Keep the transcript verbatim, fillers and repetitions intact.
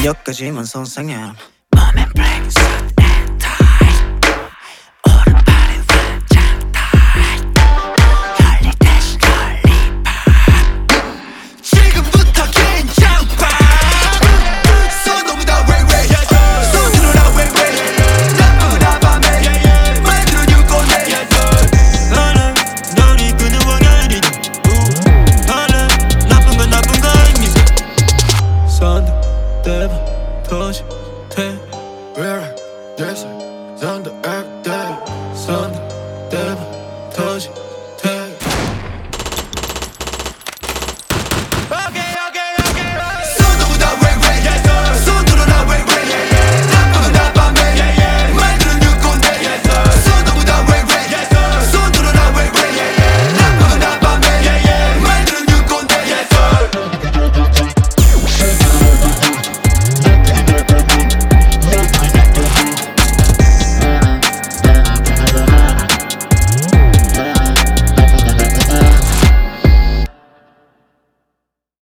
여기까지만 손상해. Mom and bring suit and tie. 오른팔에 완장 타이. 널리 대신 널리 봐. 지금부터 긴장파. 손 넘기다 way way. 손 들어라 way way. 나쁘구나 밤에 만들어 줄 건데. 나는 널 이끄는 왕년이다. 나는 나쁜 건 나쁜 거 아닙니다. 선도 대박 터지 돼. We're dancing on the act day. 선도 대박